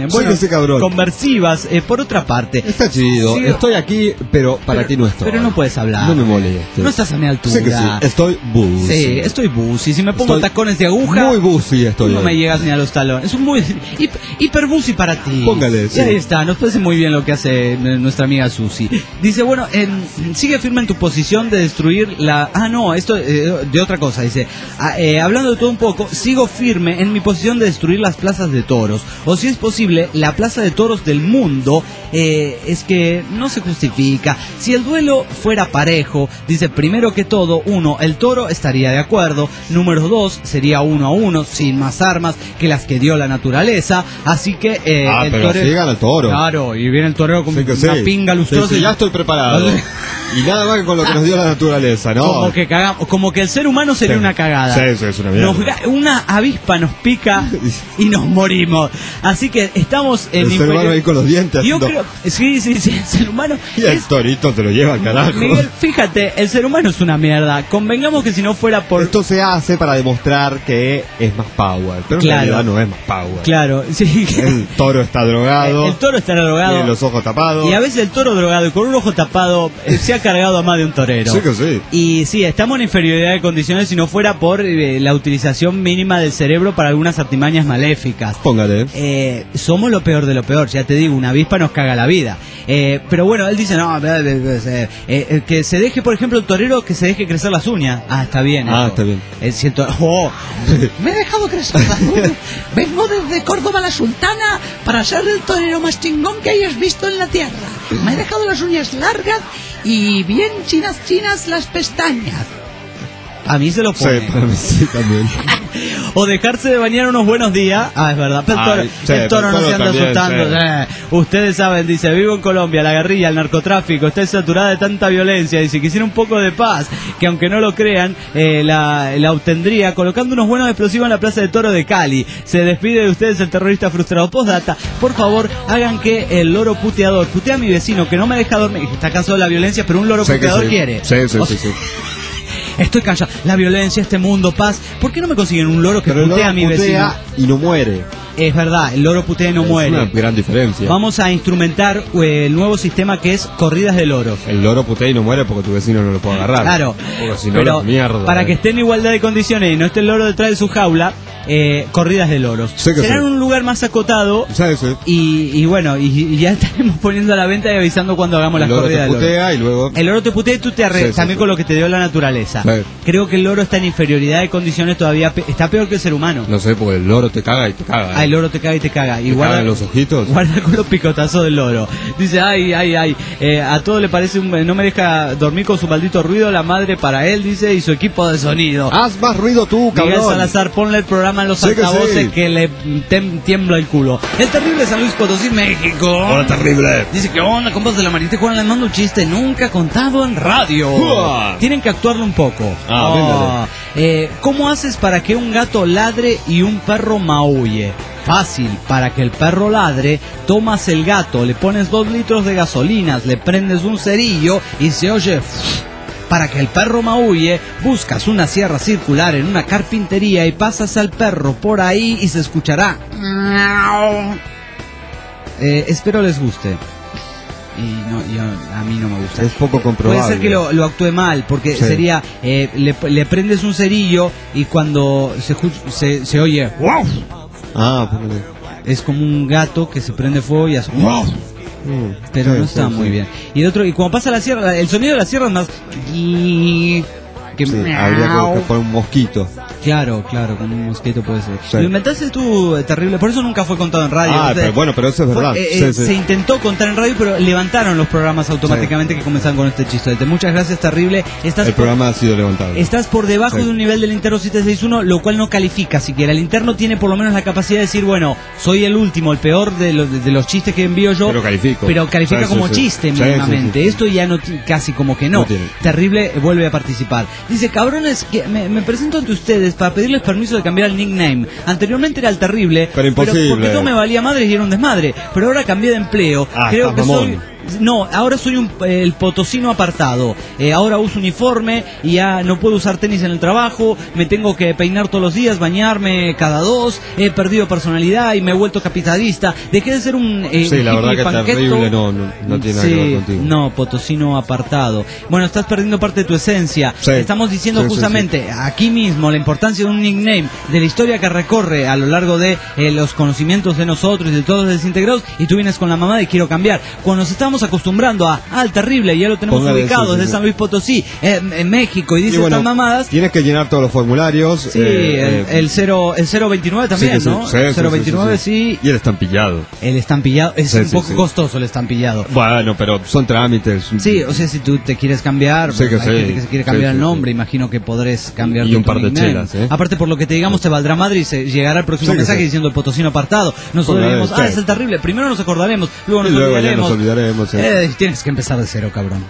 conversivas, por otra parte. Está chido, sí, estoy aquí, pero para ti no estoy. Pero no puedes hablar. No me molestes. No estás a mi altura. Sí que sí, estoy buzzy. Sí, estoy buzzy. Si me pongo tacones de aguja, muy buzzy estoy. No me llegas ni a los talones. Es un muy hiper buzzy para ti. Póngale, sí. Y ahí está, nos parece muy bien lo que hace nuestra amiga Susi. Dice, bueno, sigue firme en tu posición de destruir la... esto de otra cosa, dice. Hablando de todo un poco, sigo firme en mi posición de destruir las plazas de toros. O si es posible, la plaza de toros del mundo, es que no se justifica. Si el duelo fuera parejo, dice, primero que todo, 1, el toro estaría de acuerdo. Número 2, sería 1-1, sin más armas que las que dio la naturaleza. Así que el pero toro... sigan al toro. Claro, y viene el torero con una pinga lustrosa. Sí, ya estoy preparado. Y nada más que con lo que nos dio la naturaleza, ¿no? Como que el ser humano sería una cagada. Sí, es una mierda. Una avispa nos pica y nos morimos. Así que estamos en el ser humano ahí con los dientes. Yo creo, sí, el ser humano. Y el torito te lo lleva al carajo. Miguel, fíjate, el ser humano es una mierda. Convengamos que si no fuera por... Esto se hace para demostrar que es más power, pero en realidad no es más power. Claro, sí. El toro está drogado. El toro está drogado. Tiene los ojos tapados. Y a veces el toro drogado y con un ojo tapado se ha cargado a más de un torero. Sí que sí. Y sí, estamos en inferioridad de condiciones si no fuera por la utilización mínima del cerebro para algunas artimañas maléficas. Póngale. Somos lo peor de lo peor, ya te digo, una avispa nos caga la vida. Pero bueno, él dice, que se deje, por ejemplo, el torero que se deje crecer las uñas. Está bien. Está bien. Me he dejado crecer las uñas. Vengo desde Córdoba la Sultana para ser el torero más chingón que hayas visto en la tierra. Me he dejado las uñas largas y bien chinas las pestañas. A mí se lo pone. Sí, para mí sí también. O dejarse de bañar unos buenos días. Es verdad. El toro no se anda asustando. Ustedes saben, dice, vivo en Colombia, la guerrilla, el narcotráfico, está saturada de tanta violencia. Dice, quisiera un poco de paz, que aunque no lo crean, la obtendría colocando unos buenos explosivos en la Plaza de Toro de Cali. Se despide de ustedes el terrorista frustrado. Postdata, por favor, hagan que el loro puteador putea a mi vecino que no me deja dormir. Está cansado de la violencia, pero un loro puteador quiere. Sí. Estoy cansado. La violencia, este mundo, paz. ¿Por qué no me consiguen un loro que putea a mi vecino? Y no muere. Es verdad, el loro putea y no muere. Es una gran diferencia. Vamos a instrumentar el nuevo sistema que es corridas de loros. El loro putea y no muere porque tu vecino no lo puede agarrar. Claro. Porque si no, pero mierda. Para que esté en igualdad de condiciones y no esté el loro detrás de su jaula, corridas de loros. Será en un lugar más acotado. Y bueno, y ya estaremos poniendo a la venta y avisando cuando hagamos las corridas de loros. Y luego... El loro te putea y tú te arreglas también con lo que te dio la naturaleza. Creo que el loro está en inferioridad de condiciones todavía. Está peor que el ser humano. No sé, porque el loro te caga y te caga. El loro te caga y te caga. Y guarda los ojitos. Guarda con los picotazos del loro. Dice, ay. A todo le parece no me deja dormir con su maldito ruido. La madre para él, dice, y su equipo de sonido. Haz más ruido tú, cabrón. Miguel Salazar, ponle el programa en los altavoces que le tiembla el culo. El terrible San Luis Potosí, México. Hola, terrible. Dice, ¿qué onda, compas de la Marita? Juan, les mando un chiste nunca contado en radio. Tienen que actuarlo un poco. ¿Cómo haces para que un gato ladre y un perro maulle? Fácil, para que el perro ladre, tomas el gato, le pones 2 litros de gasolinas, le prendes un cerillo y se oye... Para que el perro maulle, buscas una sierra circular en una carpintería y pasas al perro por ahí y se escuchará. Espero les guste. A mí no me gusta. Es poco comprobable. Puede ser que lo actúe mal, porque sería, le prendes un cerillo y cuando se oye... Es como un gato que se prende fuego y hace... Pero no está muy bien. Y cuando pasa la sierra, el sonido de la sierra es más... habría que poner un mosquito. Claro, con un mosquito puede ser. Lo inventaste tú, terrible, por eso nunca fue contado en radio. Pero eso es verdad. Se intentó contar en radio, pero levantaron los programas automáticamente que comenzaron con este chiste. Muchas gracias, terrible. El programa ha sido levantado. Estás por debajo de un nivel del interno 761, lo cual no califica siquiera. El interno tiene por lo menos la capacidad de decir, bueno, soy el último, el peor de los chistes que envío yo. Pero califica como chiste mínimamente. Esto ya no, casi como que no. Terrible vuelve a participar. Dice, cabrones, que me presento ante ustedes para pedirles permiso de cambiar el nickname. Anteriormente era el terrible, pero imposible. Pero porque no me valía madre y era un desmadre. Pero ahora cambié de empleo. Creo que soy... No, ahora soy el potosino apartado. Ahora uso uniforme y ya no puedo usar tenis en el trabajo. Me tengo que peinar todos los días, bañarme cada 2. He perdido personalidad y me he vuelto capitalista. Dejé de ser un la verdad que panqueto. Terrible, no tiene nada que ver contigo. No, potosino apartado. Bueno, estás perdiendo parte de tu esencia. Estamos diciendo justamente aquí mismo la importancia de un nickname, de la historia que recorre a lo largo de los conocimientos de nosotros y de todos los desintegrados, y tú vienes con la mamá de quiero cambiar. Cuando nos estamos acostumbrando al terrible, ya lo tenemos ubicado desde San Luis Potosí, en México, y dice estas mamadas. Tienes que llenar todos los formularios. El 029 también, ¿no? 029 sí. Y el estampillado. El estampillado es un poco costoso, el estampillado. Bueno, pero son trámites. Sí, o sea, si tú te quieres cambiar, hay gente que se quiere cambiar el nombre, imagino que podrés cambiar y un par de chelas, Aparte, por lo que te digamos, te valdrá madre y se llegará el próximo mensaje diciendo el potosino apartado. Nosotros diremos, es el terrible. Primero nos acordaremos, luego nos olvidaremos. Tienes que empezar de cero, cabrón.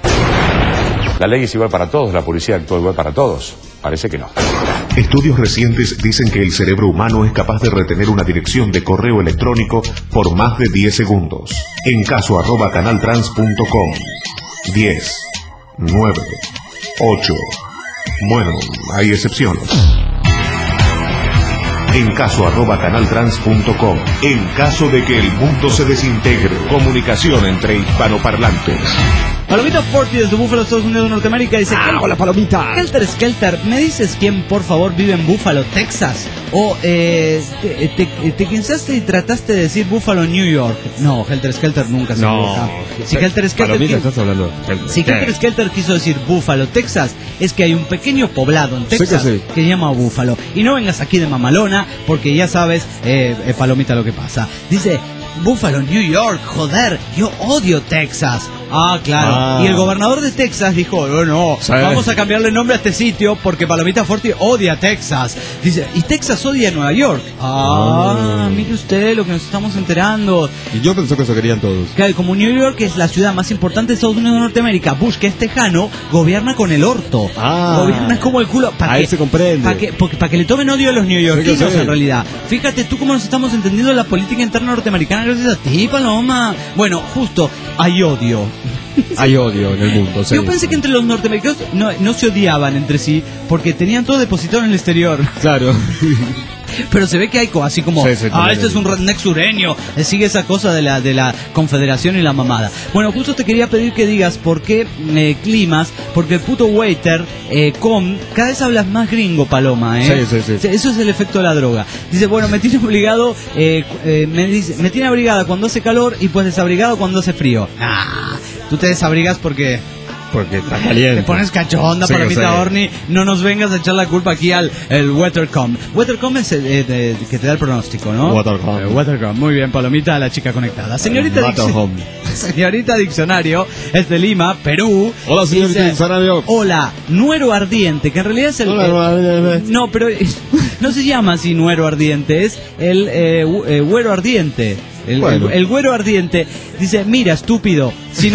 La ley es igual para todos, la policía actúa igual para todos. Parece que no. Estudios recientes dicen que el cerebro humano es capaz de retener una dirección de correo electrónico por más de 10 segundos. En caso @canaltrans.com. 10, 9, 8. Bueno, hay excepciones. En caso @canaltrans.com. En caso de que el mundo se desintegre. Comunicación entre hispanoparlantes. Palomita Forti desde Búfalo, Estados Unidos, Norteamérica, dice... ¡Hola, Palomita! Helter Skelter, ¿me dices quién, por favor, vive en Búfalo, Texas? O, te cansaste y trataste de decir Búfalo, New York. No, Helter Skelter nunca se equivoca. Si Helter Skelter... Palomita, estás hablando si Helter Skelter quiso decir Búfalo, Texas, es que hay un pequeño poblado en Texas que se llama Búfalo. Y no vengas aquí de mamalona, porque ya sabes, Palomita, lo que pasa. Dice... Buffalo, New York, joder, yo odio Texas. Ah, claro. Ah. Y el gobernador de Texas dijo, oh, no, Sí. vamos a cambiarle nombre a este sitio porque Palomita Forti odia Texas. Dice, y Texas odia Nueva York. Mire usted lo que nos estamos enterando. Y yo pensé que eso querían todos. Claro, como New York es la ciudad más importante de Estados Unidos de Norteamérica, Bush, que es tejano, gobierna con el orto. Gobierna como el culo. Ahí se comprende. Para que le tomen odio a los neoyorquinos, Sí, que sí. en realidad. Fíjate tú cómo nos estamos entendiendo la política interna norteamericana gracias a ti, Paloma. Bueno, justo, hay odio. Hay odio en el mundo. Sí. Yo pensé que entre los norteamericanos no se odiaban entre sí porque tenían todo depositado en el exterior. Claro. Pero se ve que hay así como, Sí, este también. es un redneck sureño, sigue esa cosa de la confederación y la mamada. Bueno, justo te quería pedir que digas por qué climas, porque el puto waiter, cada vez hablas más gringo, Paloma, ¿eh? Sí. Eso es el efecto de la droga. Dice, bueno, me tiene obligado, me tiene abrigada cuando hace calor y pues desabrigado cuando hace frío. Tú te desabrigas porque está caliente. te pones cachonda, Sí, Palomita sí. Orni. No nos vengas a echar la culpa aquí al el Weathercom. Weathercom es que te da el pronóstico, ¿no? Weathercom. Weathercom. Muy bien, Palomita, la chica conectada. Señorita Matterhorn. Señorita Diccionario es de Lima, Perú. Hola, señorita Dice, Diccionario. Hola, nuero ardiente, que en realidad es el... no, pero no se llama así nuero ardiente, es el güero ardiente. El güero ardiente dice, mira, estúpido,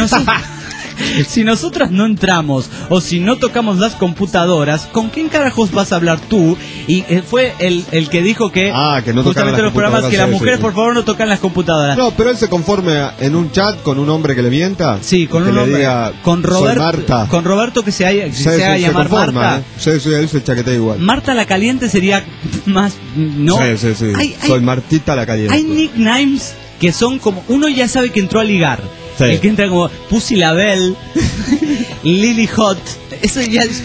si nosotras no entramos o si no tocamos las computadoras, ¿con quién carajos vas a hablar tú? Y fue el que dijo que, que no justamente en los programas que las mujeres sí. por favor no tocan las computadoras. No, pero él se conforme en un chat con un hombre que le mienta. Sí, con que un le hombre, diga, con "Soy Marta". Con Roberto que se haga llamar conforma, Marta. Él se chaquetea igual. Marta la caliente sería más, ¿no? Sí. Soy Martita la caliente. Hay nicknames que son como, uno ya sabe que entró a ligar. Sí. El que entra como Pussy Label, Lily Hot. Eso ya es...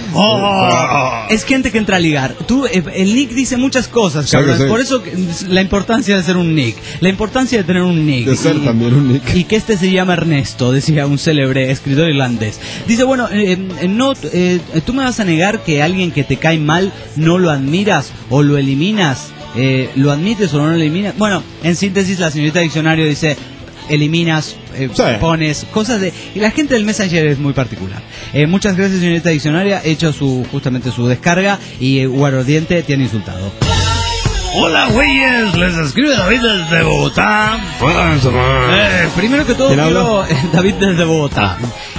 Es gente que entra a ligar. El nick dice muchas cosas, cabrón. Sí. Por eso la importancia de ser un nick. La importancia de tener un nick. De ser también un nick. Y que este se llama Ernesto, decía un célebre escritor irlandés. Dice, bueno, tú me vas a negar que alguien que te cae mal no lo admiras o lo eliminas. ¿Lo admites o no lo eliminas? Bueno, en síntesis, la señorita Diccionario dice... eliminas, pones cosas de... Y la gente del Messenger es muy particular. Muchas gracias, señorita Diccionaria. He hecho justamente su descarga y Guaro Diente te han insultado. Hola, güeyes, les escribe David desde Bogotá. Primero que todo, David desde Bogotá.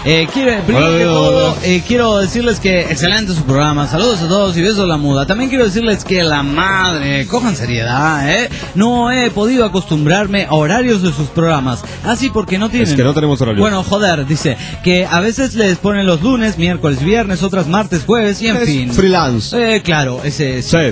Quiero decirles que excelente su programa. Saludos a todos y besos a la muda. También quiero decirles que la madre, cojan seriedad, no he podido acostumbrarme a horarios de sus programas. Así porque no tienen. Es que no tenemos horarios. Bueno, joder, dice que a veces les ponen los lunes, miércoles, viernes, otras martes, jueves y en fin. Freelance. Claro, ese sí.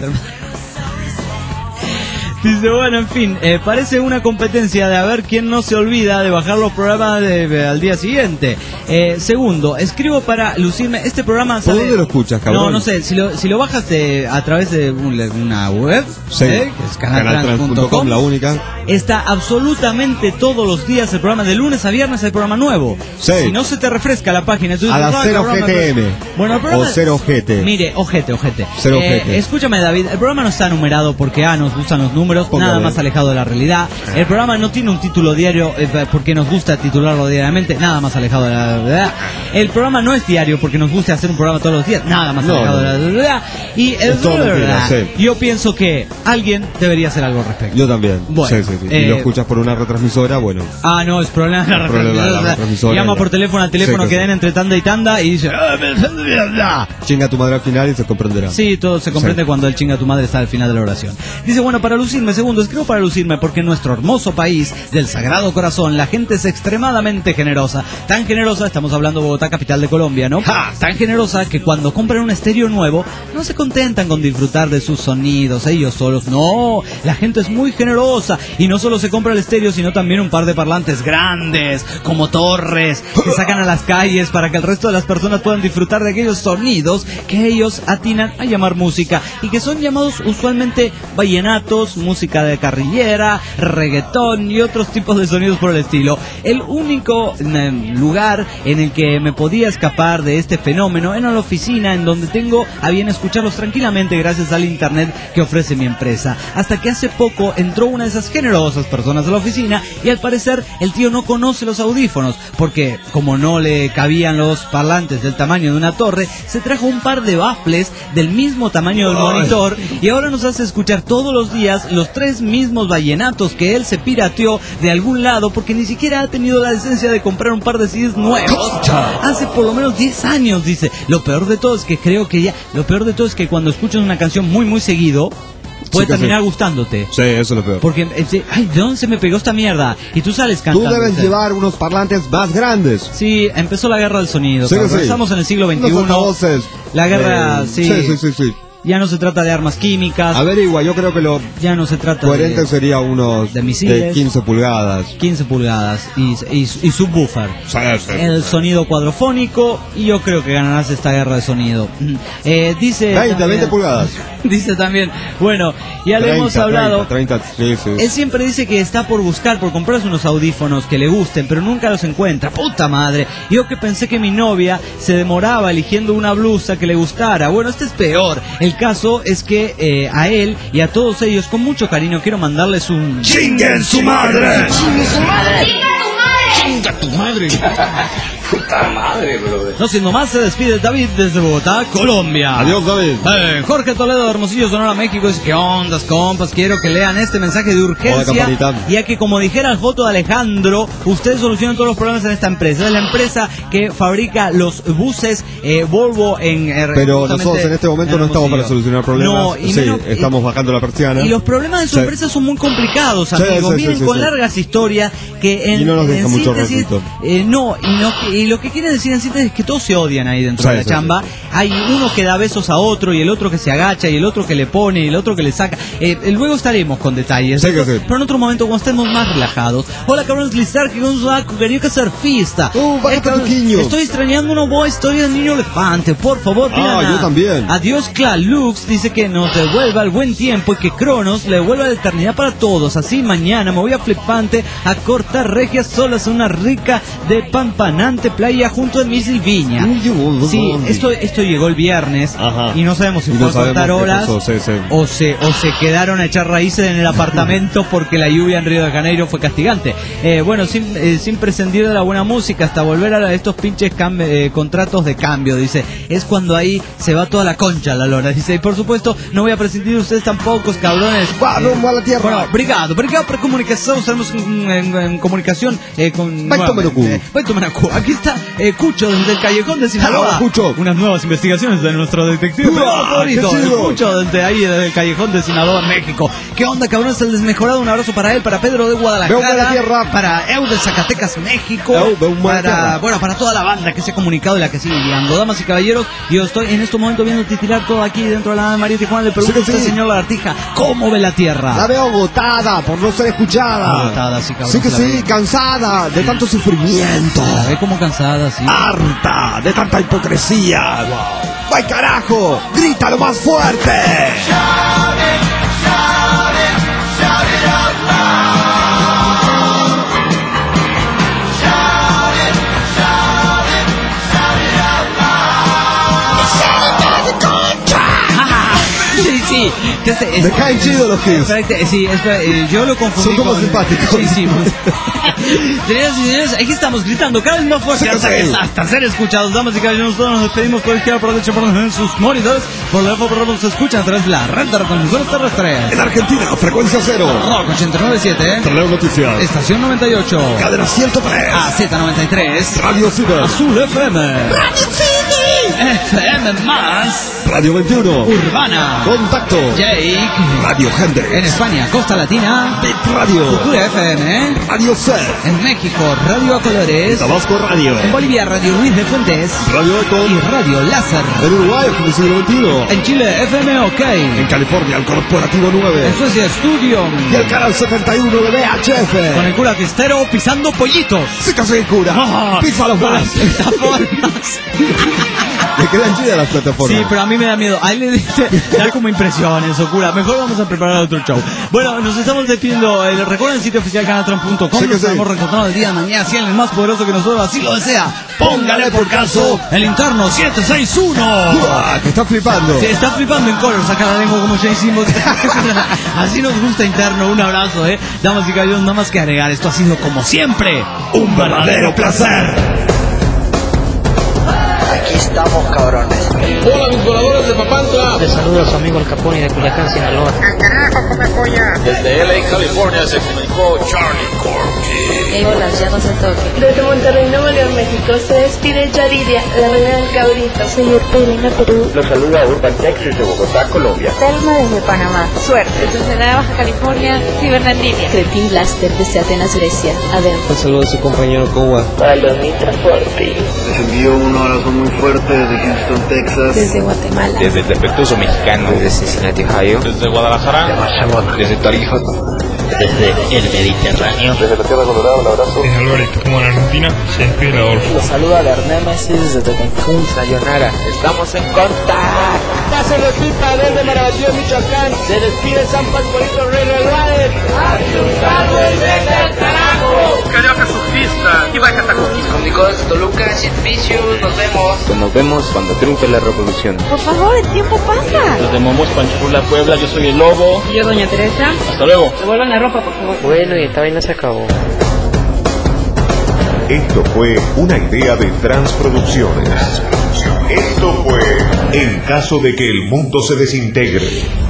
Dice, bueno, en fin, parece una competencia de a ver quién no se olvida de bajar los programas al día siguiente. Segundo, escribo para lucirme. Este programa sale... ¿Por dónde lo escuchas, cabrón? No sé, si lo bajas a través de una web, sí, que es canaltrans.com, la única. Está absolutamente todos los días el programa, de lunes a viernes el programa nuevo. Sí. Si no se te refresca la página, tú dices, a las 0 GTM. Bueno, el programa... O 0 GT. Mire, ojete. 0 GT. Escúchame, David, el programa no está numerado porque nos gustan los números, nada más alejado de la realidad. El programa no tiene un título diario porque nos gusta titularlo diariamente, nada más alejado de la realidad. El programa no es diario porque nos gusta hacer un programa todos los días, nada más alejado de la realidad. Y yo pienso que alguien debería hacer algo al respecto. Yo también. Bueno, sí. Y lo escuchas por una retransmisora, bueno. No, es problema de la retransmisora. Llama por teléfono al teléfono que den entre tanda y tanda y dice, chinga tu madre al final y se comprenderá. Sí, todo se comprende cuando el chinga tu madre está al final de la oración. Dice, bueno, para lucirme, segundo, escribo para lucirme porque en nuestro hermoso país del Sagrado Corazón la gente es extremadamente generosa. Tan generosa, estamos hablando de Bogotá, capital de Colombia, ¿no? Tan generosa que cuando compran un estéreo nuevo no se contentan con disfrutar de sus sonidos ellos solos. No, la gente es muy generosa y no solo se compra el estéreo, sino también un par de parlantes grandes, como torres, que sacan a las calles para que el resto de las personas puedan disfrutar de aquellos sonidos que ellos atinan a llamar música y que son llamados usualmente vallenatos, música de carrillera, reggaetón y otros tipos de sonidos por el estilo. El único lugar en el que me podía escapar de este fenómeno era la oficina, en donde tengo a bien escucharlos tranquilamente gracias al internet que ofrece mi empresa. Hasta que hace poco entró una de esas generosas personas a la oficina y al parecer el tío no conoce los audífonos, porque como no le cabían los parlantes del tamaño de una torre, se trajo un par de baffles del mismo tamaño del monitor y ahora nos hace escuchar todos los días los 3 mismos vallenatos que él se pirateó de algún lado, porque ni siquiera ha tenido la decencia de comprar un par de CDs nuevos hace por lo menos 10 años, dice. Lo peor de todo es que cuando escuchas una canción muy seguido puede terminar gustándote. Sí, eso es lo peor. Porque, ay, ¿de dónde se me pegó esta mierda? Y tú sales cantando. Tú debes llevar unos parlantes más grandes. Sí, empezó la guerra del sonido. Sí, sí. Estamos en el siglo XXI. La guerra, sí. Ya no se trata de armas químicas. Averigua, yo creo que lo ya no se trata coherente sería unos de misiles, de 15 pulgadas. 15 pulgadas y subwoofer. El sonido cuadrofónico, y yo creo que ganarás esta guerra de sonido. Dice 20 pulgadas. Dice también, bueno, ya 30, le hemos hablado. 30, sí. Él siempre dice que está por comprarse unos audífonos que le gusten, pero nunca los encuentra. ¡Puta madre! Yo que pensé que mi novia se demoraba eligiendo una blusa que le gustara. Bueno, este es peor. El caso es que a él y a todos ellos, con mucho cariño, quiero mandarles un... ¡Chinguen su madre! ¡Chingue su madre! ¡Chinga tu madre! Puta madre, brother. No siendo más, se despide David desde Bogotá, Colombia. Adiós, David. Jorge Toledo de Hermosillo, Sonora, México, dice: ¿qué ondas, compas? Quiero que lean este mensaje de urgencia, ya que, como dijera el foto de Alejandro, ustedes solucionan todos los problemas en esta empresa. Es la empresa que fabrica los buses Volvo en... Pero nosotros en este momento no estamos para solucionar problemas. No, y sí, estamos bajando la persiana. Y los problemas de su empresa son muy complicados, amigos. Vienen con largas historias que y no nos deja mucho repito. Y lo que quiere decir en síntesis es que todos se odian ahí dentro de la chamba. Hay uno que da besos a otro, y el otro que se agacha, y el otro que le pone, y el otro que le saca. Luego estaremos con detalles, pero en otro momento cuando estemos más relajados. Hola, cabrones, Lizar, que Gonzaco, quería que surfista. Estoy extrañando una voz, estoy del niño elefante. Por favor, yo también. Adiós, Clalux, dice que nos devuelva el buen tiempo y que Cronos le devuelva la eternidad para todos. Así mañana me voy a Flipante a cortar regias solas en una rica de pampanante playa junto a mi Silviña. Sí, esto llegó el viernes. y no sabemos si fue a cortar horas o se quedaron a echar raíces en el apartamento porque la lluvia en Río de Janeiro fue castigante. Bueno, sin prescindir de la buena música hasta volver a estos pinches contratos de cambio, dice. Es cuando ahí se va toda la concha la lora, dice. Y por supuesto no voy a prescindir de ustedes tampoco, cabrones. ¡Va rumbo a la tierra! Bueno, brigado por comunicación. Estamos en comunicación con Baito Menacú. Aquí está Cucho desde el Callejón de Sinaloa. Cucho. Unas nuevas investigaciones de nuestro detective favorito, Cucho, desde ahí, desde el Callejón de Sinaloa, México. ¿Qué onda, cabrón? Es el desmejorado. Un abrazo para él, para Pedro de Guadalajara, para Eu de Zacatecas, México, para toda la banda que se ha comunicado y la que sigue llegando. Damas y caballeros, yo estoy en este momento viendo titilar todo aquí dentro de la María Tijuana. Le pregunto a usted, señor Lagartija, ¿cómo ve la tierra? La veo agotada por no ser escuchada. Agotada, sí, cabrón. Sí que sí, cansada de tanto sufrimiento. La ve como cansada, sí. Harta de tanta hipocresía. ¡Ay, carajo! ¡Grítalo más fuerte! Sí, me caen chidos los Kings. Sí, yo lo confundí. Son como simpáticos. Sí. Señoras y señores, aquí estamos gritando cada vez más fuerte hasta ser escuchados. Damas y caballeros, nosotros nos despedimos por izquierda, por derecha, por en sus monitores. Por la nos escuchan a través de la red de retransmisiones terrestres. En Argentina, frecuencia 0. Rock 89.7. Torneo Noticias. Estación 98. Cadena 103. AZ93. Radio Ciber. Azul FM. Radio City. FM más. Radio 21. Urbana. Contacto. Jake. Radio Hendrix. En España, Costa Latina. Bit Radio. Futura FM. Radio Ser. En México, Radio a Colores. Tabasco Radio. En Bolivia, Radio Luis de Fuentes. Radio Eco. Y Radio Láser. En Uruguay, el siglo XXI. En Chile, FM OK. En California, el Corporativo 9. En Suecia, Studio. Y el canal 71 de VHF. Con el cura Quistero pisando pollitos. Sí que soy cura. Pisa los más. Esta formas. Le quedan chidas las plataformas. Sí, pero a mí me da miedo. A él le dice, da como impresiones, Okura. Mejor vamos a preparar otro show. Bueno, nos estamos despidiendo. Recuerden el sitio oficial canaltron.com. Nos estamos reencontrando el día de mañana. Si alguien más poderoso que nosotros así lo desea, póngale por caso el interno 761. Que está flipando. Sí, está flipando en color. Saca la lengua como ya hicimos. Así nos gusta interno. Un abrazo, damas y caballeros, nada más que agregar. Esto ha sido como siempre un verdadero placer. Aquí estamos, cabrones. Hola, mis voladores de Papantla. Les saluda su amigo el Capone de Culiacán, Sinaloa. Desde LA, California, se comunicó Charlie Corky. Hola, ya no se toque. Desde Monterrey, Nuevo León, México, se despide Yaridia, la reina del cabrito. Señor Perena, Perú. Los saluda Urban Texas de Bogotá, Colombia. Telma desde Panamá. Suerte. Desde Baja California, Cibernandinia. Crepin Blaster desde Atenas, Grecia. Adentro. Un saludo a su compañero Kowa. Palomita Forti. Les envío un abrazo muy fuerte desde Houston, Texas. Desde Guatemala. Desde el Defectuoso Mexicano. Desde Cincinnati, Ohio. Desde Guadalajara. Desde Tarija. Desde el Mediterráneo. Desde la Tierra Colorada, un abrazo. Desde Álvarez, como en Argentina, se despide Adolfo. Los saluda Bernémesis desde Cancún. Sayonara, estamos en contacto. Pásenlo pipa desde Marabatío, Michoacán. Se despide San Pascualito Rey Reyes. ¡A tus árboles, vete al carajo! Carioca surfista, iba a Catacoquis. Con Nicolás Toluca, Vicious, nos vemos. Nos vemos cuando triunfe la revolución. Por favor, el tiempo pasa. Los de Momos, Panchula, Puebla, yo soy el Lobo. Y yo, Doña Teresa. Hasta luego. Devuelvan la ropa, por favor. Bueno, y esta vaina se acabó. Esto fue una idea de Transproducciones. Esto fue En caso de que el mundo se desintegre.